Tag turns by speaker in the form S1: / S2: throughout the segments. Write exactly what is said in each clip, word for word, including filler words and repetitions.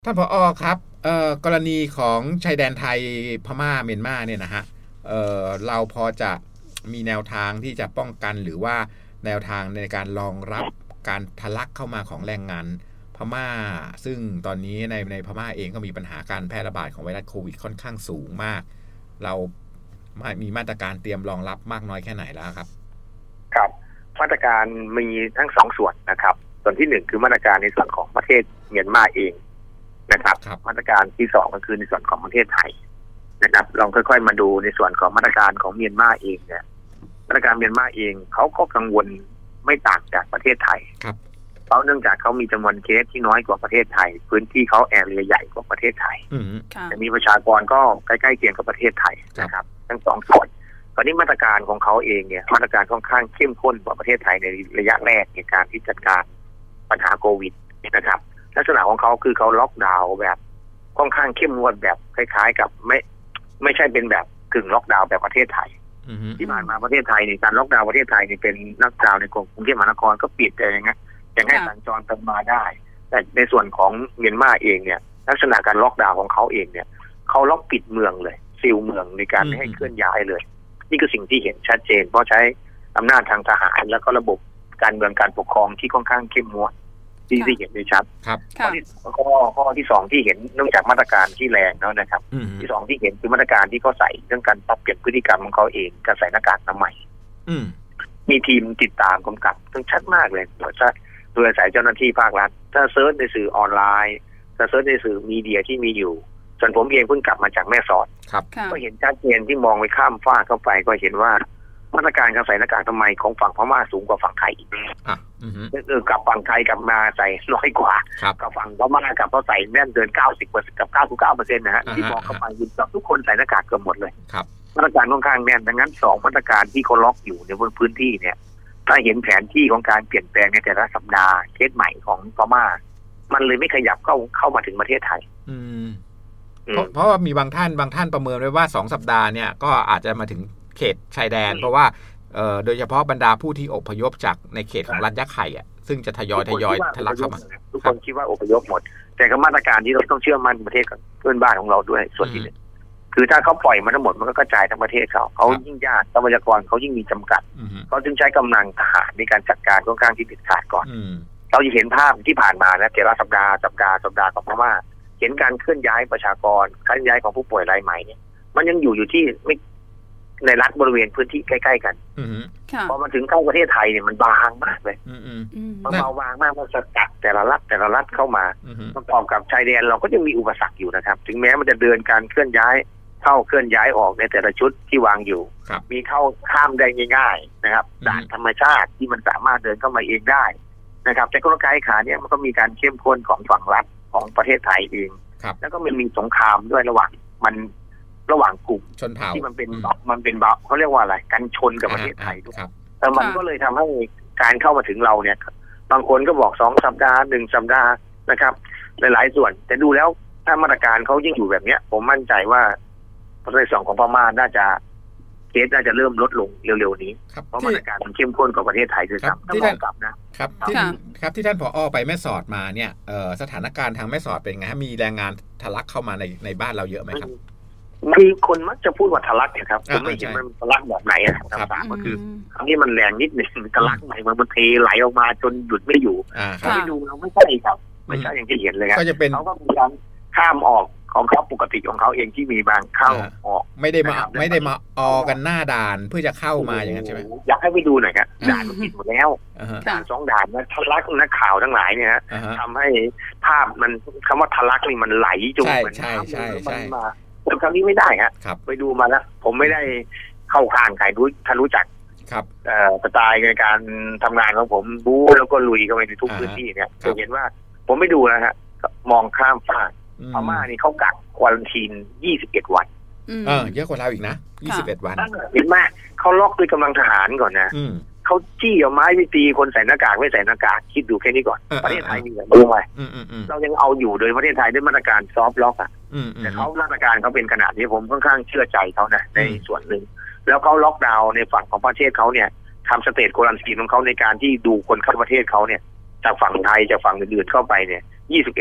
S1: ท่านผอ.ครับเอ่อกรณีของชายแดนไทยพม่าเมียนมาเนี่ยนะฮะเอ่อเราพอจะมีแนวทางที่จะป้องกันหรือว่าแนวทางในการรองรับการทะลักเข้ามาของแรงงานพม่าซึ่งตอนนี้ในในพม่าเองก็มีปัญหาการแพร่ระบาดของไวรัสโควิดค่อนข้างสูงมากเรามีมาตรการเตรียมรองรับมากน้อยแค่ไหนแล้วครับ
S2: ครับมาตรการมีทั้งสองส่วนนะครับส่วนที่หนึ่งคือมาตรการในส่วนของประเทศเมียนมาเองนะครับมาตรการที่สองก็คือในส่วนของประเทศไทยนะครับลองค่อยๆมาดูในส่วนของมาตรการของเมียนมาเองเนี่ยมาตรการเมียนมาเองเขาก็กังวลไม่ต่างจากประเทศไทย
S1: ครับ
S2: เพราะเนื่องจากเขามีจำนวนเคสที่น้อยกว่าประเทศไทยพื้นที่เขาแอเรียใหญ่กว่าประเทศไทยแต่มีประชากรก็ใกล้ๆเคียงกับประเทศไทยนะครับทั้งสองส่วนตอนนี้มาตรการของเขาเองเนี่ยมาตรการค่อนข้างเข้มข้นกว่าประเทศไทยในระยะแรกในการที่จัดการปัญหาโควิดนะครับลักษณะของเขาคือเขาล็อกดาวน์แบบค่อนข้างเข้มงวดแบบคล้ายๆกับไม่ไม่ใช่เป็นแบบกึ่งล็อกดาวน์แบบประเทศไทยที่ผ่านมาประเทศไทยในการล็อกดาวน์ประเทศไทยนี่เป็นล็อกดาวน์ในกรุงเทพมหานครก็ปิดอะไรอย่างเงี้ยยังให้สัญจรไปมาได้แต่ในส่วนของเมียนมาเองเนี่ยลักษณะการล็อกดาวน์ของเขาเองเนี่ยเขาล็อกปิดเมืองเลยซีลเมืองในการไม่ให้เคลื่อนย้ายเลยนี่คือสิ่งที่เห็นชัดเจนเพราะใช้อำนาจทางทหารแล้วก็ระบบการเมืองการปกครองที่ค่อนข้างเข้มงวดที่ที่เห็นได้ชัดข้อที่ข้อข้อที่สองที่เห็นเนื่องจากมาตรการที่แรงแล้วนะครับที่สองที่เห็นคือมาตรการที่เขาใส่เรื่องการปรับเปลี่ยนพฤติกรรมของเขาเองการใส่หน้ากากอนามัยมีทีมติดตามกำกับต้องชัดมากเลยโดยโดยอาศัยเจ้าหน้าที่ภาครัฐถ้าเซิร์ชในสื่อออนไลน์ถ้าเซิร์ชในสื่อมีเดียที่มีอยู่ส่วนผมเองเพิ่งกลับมาจากแม่สอดก็เห็นชัดเจนที่มองไปข้ามฟ้าเข้าไปก็เห็นว่ามาตรการการใส่หน้ากากอนามัยของฝั่งพม่าสูงกว่าฝั่งไทยอีกอ่ะเออกับฝั่งไทยกับมาใส่น้อยกว่ากับฝั่งพม่ากับเขาใส่แน่นเกินเก้าสิบเปอร์เซ็นต์กับเก้าสิบเก้าเปอร์เซ็นต์นะฮะที่มองเข้าไปยืนกับทุกคนใส่หน้ากากเกือบหมดเลยมาตรการค่อนข้างแน่นดังนั้นสองมาตรการที่เขาล็อกอยู่ในบนพื้นที่เนี่ยถ้าเห็นแผนที่ของการเปลี่ยนแปลงในแต่ละสัปดาห์เคสใหม่ของพม่ามันเลยไม่ขยับเข้าเข้ามาถึงประเทศไทย
S1: เพราะเพราะว่ามีบางท่านบางท่านประเมินไว้ว่าสองสัปดาห์เนี่ยก็อาจจะมาถึงเขตชายแดนเพราะว่าโดยเฉพาะบรรดาผู้ที่อพยพจากในเขตของรัฐยะไข่อ่ะซึ่งจะทยอยทยอยทะลักเข้ามา
S2: ทุกคนคิดว่าอพยพหมดแต่ก็มาตรการที่เราต้องเชื่อมั่นประเทศเพื่อนบ้านของเราด้วยส่วนที่หนึ่งคือถ้าเขาปล่อยมาทั้งหมดมันก็กระจายทั้งประเทศเขาเขายิ่งยากทรัพยากรเขายิ่งมีจำกัดเขาจึงใช้กำลังทหารในการจัดการค่อนข้างที่เด็ดขาดก่อนเราจะเห็นภาพที่ผ่านมานะแต่ละสัปดาห์สัปดาห์สัปดาห์ของพม่าเห็นการเคลื่อนย้ายประชากรเคลื่อนย้ายของผู้ป่วยรายใหม่เนี่ยมันยังอยู่อยู่ที่ไม่ในรัฐบริเวณพื้นที่ใกล้ๆกันพอมาถึงเข้าประเทศไทยเนี่ยมันบางมากเลยมันเบาบางมากมันสกัดแต่ละรัฐแต่ละรัฐเข้ามาประกอบกับชายแดนเราก็ยังมีอุปสรรคอยู่นะครับถึงแม้มันจะเดินการเคลื่อนย้ายเข้าเคลื่อนย้ายออกในแต่ละชุดที่วางอยู่มีเข้าข้ามได้ง่ายๆนะครับด่านธรรมชาติที่มันสามารถเดินเข้ามาเองได้นะครับแต่กลไกขาเนี่ยมันก็มีการเข้มข้นของฝั่งรัฐของประเทศไทยเองแล้วก็มันมีสงครามด้วยระหว่างมันระหว่างกลุ่ม
S1: ชนเผ่า
S2: ที่มันเป็นมันเป็นเบาเขาเรียกว่าอะไรกันชนกับประเทศไทยด้วยแต่มันก็เลยทำให้การเข้ามาถึงเราเนี่ยบางคนก็บอกสองสัปดาห์หนึ่งสัปดาห์นะครับหลายๆส่วนแต่ดูแล้วถ้ามาตรการเขายิ่งอยู่แบบเนี้ยผมมั่นใจว่าประเทศสองของพม่าน่าจะเคสน่าจะเริ่มลดลงเร็วๆนี้เพราะมาตรการมันเข้มข้นกว่าประเทศไทยด้วยซ้ำถ้ามองกลับนะครับ
S1: ที่ครับที่ท่านผอ.ไปแม่สอดมาเนี่ยสถานการณ์ทางแม่สอดเป็นไงฮะมีแรงงานทะลักเข้ามาในในบ้านเราเยอะไหมครับ
S2: มีคนมักจะพูดว่าทะลักเนี่ยครับผมไม่เห็นมันทะลักแบบไหนอะครับสามก็คือคำนี้มันแรงนิดหนึ่งทะลักใหม่มันเทไหลออกมาจนหยุดไม่อยู่ไปดูเราไม่ใช่ครับไม่ใช่อย่างที่เห็นเลยครับเขาก็มีการข้ามออกของเขาปกติของเขาเองที่มีบางเข้าออก
S1: ไม่ได้มาไม่ได้มาออกันหน้าด่านเพื่อจะเข้ามาอย่างนั้นใช่ไหม
S2: อยากให้ไปดูหน่อยครับด่านมันปิดหมดแล้วด่านสองด่านนะทะลักนักข่าวทั้งหลายเนี่ยฮะทำให้ภาพมันคำว่าทะลักนี่มันไหลจนเหมือน
S1: ใช่ใช่ใช่
S2: มาแต่ครั้งนี้ไม่ได้ฮะไปดูมาแล้วผมไม่ได้เข้าข้างใครรู้ถ้ารู้จัก
S1: ครับ
S2: สไตล์ในการทำงานของผมบู๊แล้วก็ลุยเข้าไปในทุกพื้นที่เนี่ยจะเห็นว่าผมไม่ดูนะฮะมองข้ามฟากพม่านี่เขากักควอรันทีนยี่สิบเอ็ดวัน
S1: เออเยอะกว่าเราอีกนะยี่สิบเอ็ดวัน
S2: เห็นไหมเขาล็อกด้วยกำลังทหารก่อนนะเขาจี้เอาไม้ไปตีคนใส่หน้ากากไม่ใส่หน้ากากคิดดูแค่นี้ก่อนประเทศไทยมีแบบนี้ไหมเรายังเอาอยู่โดยประเทศไทยด้วยมาตรการซอฟต์ล็อกอ่ะแต่เขามาตรการเขาเป็นขนาดนี้ผมค่อนข้างเชื่อใจเขานะในส่วนหนึ่งแล้วเขาล็อกดาวน์ในฝั่งของประเทศเขาเนี่ยทำสเตทควอรันทีนของเขาในการที่ดูคนเข้าประเทศเขาเนี่ยจากฝั่งไทยจากฝั่งอื่นๆเข้าไปเนี่ยยี่สิบเอ็ดวัน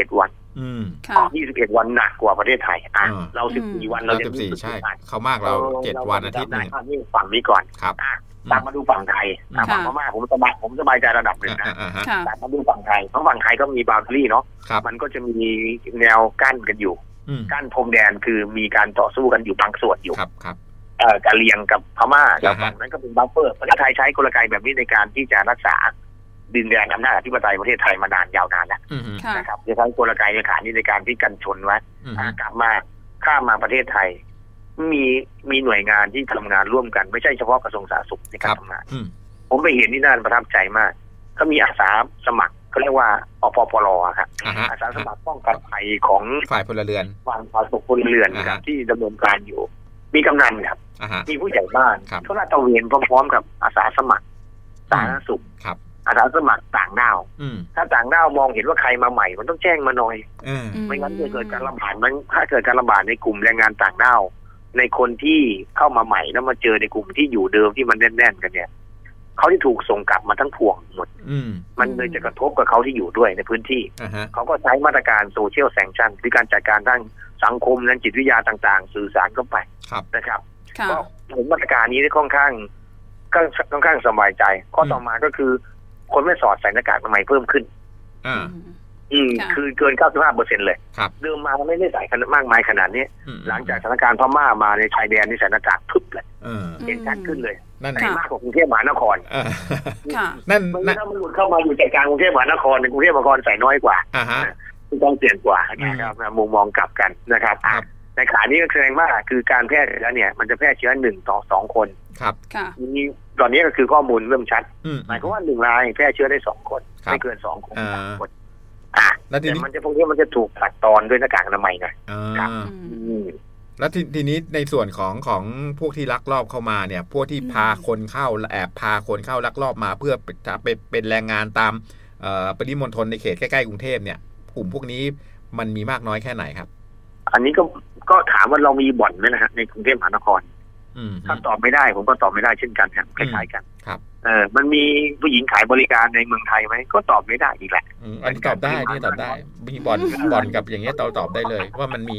S2: ยี่สิบเอ็ดวันหนักกว่าประเทศไทยอ่ะเราสิบสี่วันเราจะ
S1: สิบสี่ใช่เขามากเราเจ็ดวันอาทิตย์นึง
S2: ฝั่งนี้ก่อน
S1: ครับ
S2: ตามมาดูฝั่งไทยฝั่งพม่าผมสบายผมสบายใจระดับหนึ่งนะตามมาดูฝั่งไทยเพราะฝั่งไทยก็มีบาวเดอรี่เนาะมันก็จะมีแนวกั้นกันอยู่กั้นพรมแดนคือมีการต่อสู้กันอยู่บางส่วนอยู่
S1: ครับครับ
S2: เอ่อกะเหรี่ยงกับพม่าแล้วฝั่งนั้นก็เป็นบัฟเฟอร์ประเทศไทยใช้กลไกแบบนี้ในการที่จะรักษาดินแดนอำนาจอธิปไตยประเทศไทยมานานยาวนานแล้วนะครับจะใช้กลไกในฐานนี้ในการที่กันชนไว้กลับมาข้ามมาประเทศไทยมีมีหน่วยงานที่ทำงานร่วมกันไม่ใช่เฉพาะกระทรวงสาธารณสุขในการทำงานผมไปเห็นที่นั่นประทับใจมากก็มีอาสาสมัครเขาเรียกว่าอปปรครับอาสาสมัครป้องกันภัยของ
S1: ฝ่ายพลเรือน
S2: ฝ่ายฝ่ายพลเรือนนะครับที่ดำเนินการอยู่มีกำนันครับมีผู้ใหญ่บ้านเขาลาดตระเวนพร้อมๆกับอาสาสมัครสาธารณสุขอาสาสมัครต่างด้าวถ้าต่างด้าวมองเห็นว่าใครมาใหม่มันต้องแจ้งมาหน่อยไม่งั้นจะเกิดการระบาดมันถ้าเกิดการระบาดในกลุ่มแรงงานต่างด้าวในคนที่เข้ามาใหม่แล้วมาเจอในกลุ่มที่อยู่เดิมที่มันแน่นๆกันเนี่ยเขาที่ถูกส่งกลับมาทั้งพวงหมดมันเลยจะกระทบกับเขาที่อยู่ด้วยในพื้นที่เขาก็ใช้มาตรการโซเชียลแซงชั่นคือการจัดการด้านสังคมด้านจิตวิทยาต่างๆสื่อสารเข้าไปนะครับก็ผมมาตรการนี้ได้ค่อนข้างก็ค่อนข้างสบายใจข้อต่อมาก็คือคนไม่สอดใส่หน้ากากใหม่เพิ่มขึ้น
S1: อ่า
S2: อืมคือเกิน เก้าสิบห้าเปอร์เซ็นต์ เลยเดิมมาไม่ได้ใส่ขนาดมากมายขนาดนี้หลังจากสถานการณ์พม่ามาในชายแดนนี่ใส่หน้ากากพึบเลยเห็นชัดขึ้นเลย
S1: นั่น
S2: มากกว่ากรุงเทพมหานคร
S1: นั่น
S2: นั่นถ้ามันหลุดเข้ามาอยู่ใจกลางกรุงเทพมหานครในกรุงเทพมหานครใส่น้อยกว่าต้องเปลี่ยนกว่านะครับมุมมองกลับกันนะครับในขานี้ก็แสดงว่าคือการแพร่เชื้อเนี่ยมันจะแพร่เชื้อหนึ่งต่อสองคน
S1: ครับ
S2: นี่ตอนนี้ก็คือข้อมูลเริ่มชัดหมายความว่าหนึ่งรายแพร่เชื้อได้สองคนไม่เกินสองคนสามคนอ่ะแต่มันจะพวกนี้มันจะถูกตัดตอนด้วยหน้ากากอนามัยไงครับ
S1: แล้วทีทีนี้ในส่วนของของพวกที่ลักลอบเข้ามาเนี่ยพวกที่พาคนเข้าแอบพาคนเข้าลักลอบมาเพื่อจะไปเป็นแรงงานตามปริมณฑลในเขตใกล้ๆกรุงเทพเนี่ยกลุ่มพวกนี้มันมีมากน้อยแค่ไหนครับ
S2: อันนี้ก็ก็ถามว่าเรามีบ่อนไหมนะฮะในกรุงเทพมหานครถ้าตอบไม่ได้ผมก็ตอบไม่ได้เช่นกันครับคล้ายๆกัน
S1: ครับ
S2: เออมันมีผู้หญิงขายบริการในเมืองไทยไหมก็ตอบไม่ได้อีกแหละ
S1: อันนี้ตอบได้นี่ตอบได้มีบ่อนบ่อนกับอย่างเงี้ยตอบตอบได้เลยว่ามันมี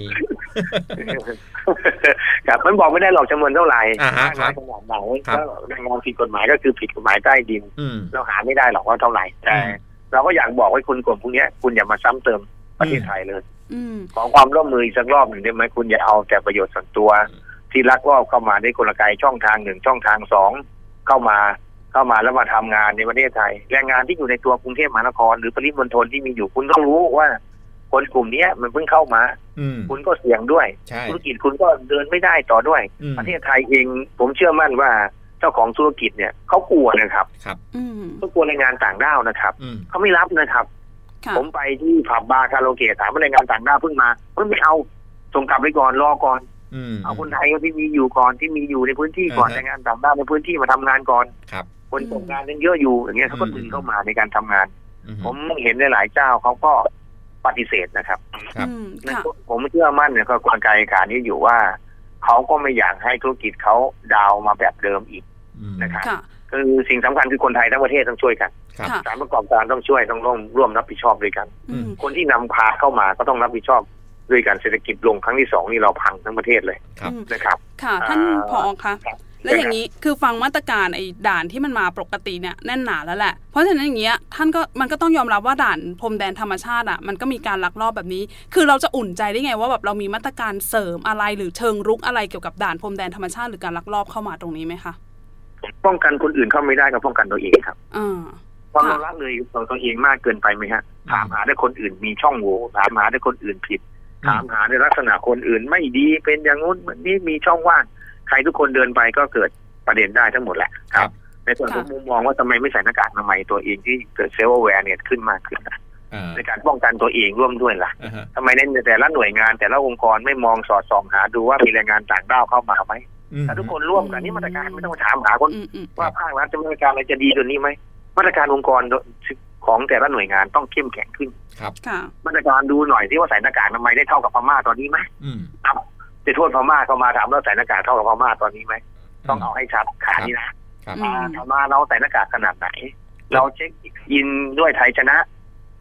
S2: ครับมันบอกไม่ได้หรอกจำนวนเท่าไหร่
S1: อ่าฮะครับ
S2: ขนาดไหนก็แรงงานผิดกฎหมายก็คือผิดกฎหมายใต้ดินเราหาไม่ได้หรอกว่าเท่าไหร่แต่เราก็อยากบอกให้คุณกลุ่มพวกนี้คุณอย่ามาซ้ำเติมประเทศไทยเลยขอความร่วมมืออีกสักรอบหนึ่งได้ไหมคุณอย่าเอาแต่ประโยชน์ส่วนตัวที่ลักลอบเข้ามาได้กลไกช่องทางหนึ่งช่องทางสองเข้ามาเข้ามาแล้วมาทำงานในประเทศไทยแรงงานที่อยู่ในตัวกรุงเทพมหานครหรือปริมณฑลที่มีอยู่คุณต้องรู้ว่าคนกลุ่มนี้มันเพิ่งเข้ามาคุณก็เสี่ยงด้วยธุรกิจคุณก็เดินไม่ได้ต่อด้วยประเทศไทยเองผมเชื่อมั่นว่าเจ้าของธุรกิจเนี่ยเขากลัวนะครับเขากลัวแรงงานต่างด้าวนะครับเขาไม่รับนะครับผมไปที่ผับบาร์คาราโอเกะถามว่าแรงงานต่างด้าวเพิ่งมาเพิ่งไม่เอาส่งกลับไปก่อนรอก่อนเอาคนไทยที่มีอยู่ก่อนที่มีอยู่ในพื้นที่ก่อนแรงงานต่างด้าวในพื้นที่มาทำงานก่อนคนตกงานยังเยอะอยู่อย่างเงี้ยเขาก็ดึงเข้ามาในการทำงานผมเห็นหลายเจ้าเขาก็ปฏิเสธนะครับผมเชื่อมั่นเนี่ยก็กลไกการนี้อยู่ว่าเขาก็ไม่อยากให้ธุรกิจเขาดาวมาแบบเดิมอีกนะครับคือสิ่งสำคัญคือคนไทยทั้งประเทศต้องช่วยกันสถานประกอบการต้องช่วยต้องร่วมร่วมรับผิดชอบด้วยกันคนที่นำพาเข้ามาก็ต้องรับผิดชอบด้วยกันเศรษฐกิจลงครั้งที่สองนี่เราพังทั้งประเทศเลยนะครับ
S3: ค่ะท่านผอ.คะแล้วอย่างนี้คือฟังมาตรการไอ้ด่านที่มันมาปกติเนี่ยแน่นหนาแล้วแหละเพราะฉะนั้นอย่างเงี้ยท่านก็มันก็ต้องยอมรับว่าด่านพรมแดนธรรมชาติอ่ะมันก็มีการลักลอบแบบนี้คือเราจะอุ่นใจได้ไงว่าแบบเรามีมาตรการเสริมอะไรหรือเชิงรุกอะไรเกี่ยวกับด่านพรมแดนธรรมชาติหรือการลักลอบเข้ามาตรงนี้ไหมคะ
S2: ป้องกันคนอื่นเข้าไม่ได้ก็ป้องกันตัวเองครับความเราละเลยเราตัวเองมากเกินไปไหมฮะถามหาได้คนอื่นมีช่องโหว่ถามหาได้คนอื่นผิดถามหาในลักษณะคนอื่นไม่ดีเป็นอย่างงู้นนี่มีช่องว่างใครทุกคนเดินไปก็เกิดประเด็นได้ทั้งหมดแหละครับในส่วนของมุมมองว่าทำไมไม่ใส่หน้ากากอนามัยตัวเองที่เกิดเซลล์แวร์เนี่ยขึ้นมากขึ้นในการป้องกันตัวเองร่วมด้วยล่ะทำไมในแต่ละหน่วยงานแต่ละองค์กรไม่มองสอดส่องหาดูว่ามีแรงงานต่างด้าวเข้ามาไหมถ้าทุกคนร่วมกันนี่มาตรการไม่ต้องถามหาคนว่าภาครัฐจะมาตรการอะไรจะดีตัวนี้ไหมมาตรการองค์กรของแต่ละหน่วยงานต้องเข้มแข็งขึ้น
S1: ครับ
S2: มาตรการดูหน่อยที่ว่าใส่หน้ากากอนามัยได้เท่ากับพม่าตอนนี้ไหมครับจะโทษพม่าเข้ามาถามว่าใส่หน้ากากเท่ากับพม่าตอนนี้ไหมต้องเอาให้ชัดขานี้นะพม่าเราใส่หน้ากากขนาดไหนเราเช็คอินด้วยไทยชนะ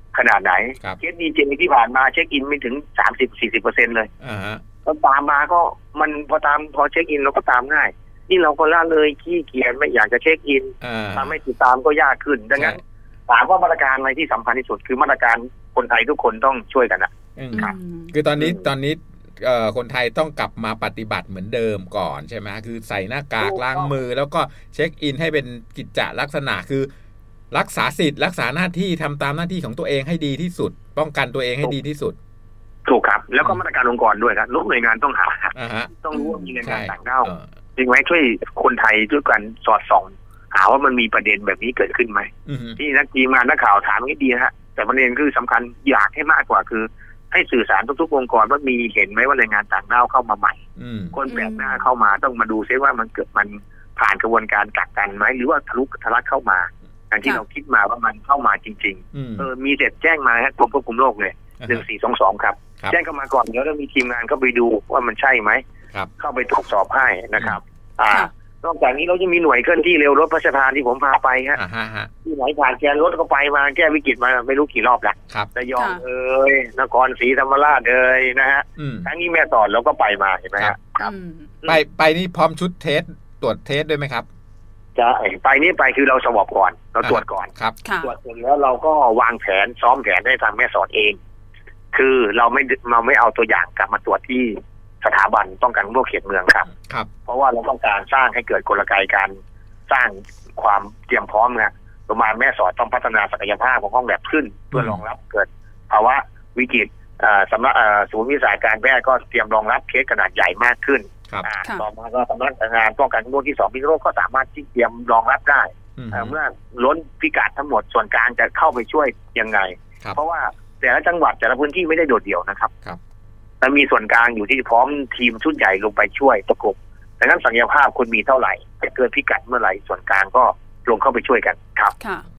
S2: ขนาดไหนเคสดีเจที่ผ่านมาเช็คอินไม่ถึง สามสิบถึงสี่สิบเปอร์เซ็นต์ เลย
S1: อ่าฮะ
S2: ก็ตามมาก็มันพอตามพอเช็คอินเราก็ตามง่ายนี่เราก็ละเลยขี้เกียจไม่อยากจะเช็คอินทำให้ติดตามก็ยากขึ้นดังนั้นถามว่ามาตรการอะไรที่สำคัญที่สุดคือมาตรการคนไทยทุกคนต้องช่วยกันนะ
S1: คือตอนนี้ตอนนี้คนไทยต้องกลับมาปฏิบัติเหมือนเดิมก่อนใช่ไหมคือใส่หน้ากากล้างมือแล้วก็เช็คอินให้เป็นกิจจลักษณะคือรักษาสิทธิ์รักษาหน้าที่ทำตามหน้าที่ของตัวเองให้ดีที่สุดป้องกันตัวเองให้ดีที่สุด
S2: ถูกครับแล้วก็มาตรการองค์กรด้วยครับทุกหน่วยงานต้องหาต้องรู้ว่ามีแรงงานต่างด้าวจริงไหมช่วยคนไทยด้วยกันสอดส่องหาว่ามันมีประเด็นแบบนี้เกิดขึ้นไหมที่นักทีมงานนักข่าวถามให้ดีฮะแต่ประเด็นคือสำคัญอยากให้มากกว่าคือให้สื่อสารทุกๆองค์กรว่ามีเห็นไหมว่าแรงงานต่างด้าวเข้ามาใหม่คนแปลกหน้าเข้ามาต้องมาดูซิว่ามันเกิดมันผ่านกระบวนการกักกันไหมหรือว่าทะลุทะลักเข้ามาอย่างที่เราคิดมาว่ามันเข้ามาจริงๆเออมีเสร็จแจ้งมาฮะกรมควบคุมโรคเลยหนึ่งสี่สองสองครับแจ้งเข้ามาก่อนเดี๋ยวเรามีทีมงานเข้าไปดูว่ามันใช่ไหมเข้าไปตรวจสอบให้นะครับอ่านอกจากนี้เราจะมีหน่วยเคลื่อนที่เร็วรถพระราชทานที่ผมพาไปฮะที่ไหนผ่านแกนรถก็ไปมาแก้วิกฤตมาไม่รู้กี่รอบแล้วระยองเอ่ยนครศรีธรรมราชเอ่ยนะฮะทั้งนี้แม่สอดเราก็ไปมาเห็นไหมครับ
S1: ไปไปนี่พร้อมชุดเทสตรวจเทสด้วยไหมครับ
S2: จะไปนี่ไปคือเราสวอปก่อนเราตรวจก่อน
S1: ครับ
S2: ตรวจเสร็จแล้วเราก็วางแผนซ้อมแผนให้ทางแม่สอดเองคือเราไม่เราไม่เอาตัวอย่างกลับมาตรวจที่สถาบันป้องกันโรคเขตเมืองครับ
S1: ครับ
S2: เพราะว่าเราต้องการสร้างให้เกิดกลไกการสร้างความเตรียมพร้อมนะประมาณแม่สอดต้องพัฒนาศักยภาพของห้องแลบขึ้นเพื่อรองรับเกิดภาวะวิกฤตสำนักศูนย์วิชาการแพทย์ก็เตรียมรองรับเคสขนาดใหญ่มากขึ้นต่อมาก็สำนักงานป้องกันโรคที่สองพิษโรคก็สามารถที่เตรียมรองรับได้เมื่อล้นพิกัดทั้งหมดส่วนกลางจะเข้าไปช่วยยังไงเพราะว่าแต่ละจังหวัดแต่ละพื้นที่ไม่ได้โดดเดี่ยวนะครับแต่มีส่วนกลางอยู่ที่พร้อมทีมชุดใหญ่ลงไปช่วยประกบดังนั้นศักยภาพคนมีเท่าไหร่จะเกินพิกัดเมื่อไหร่ส่วนกลางก็ลงเข้าไปช่วยกันครับ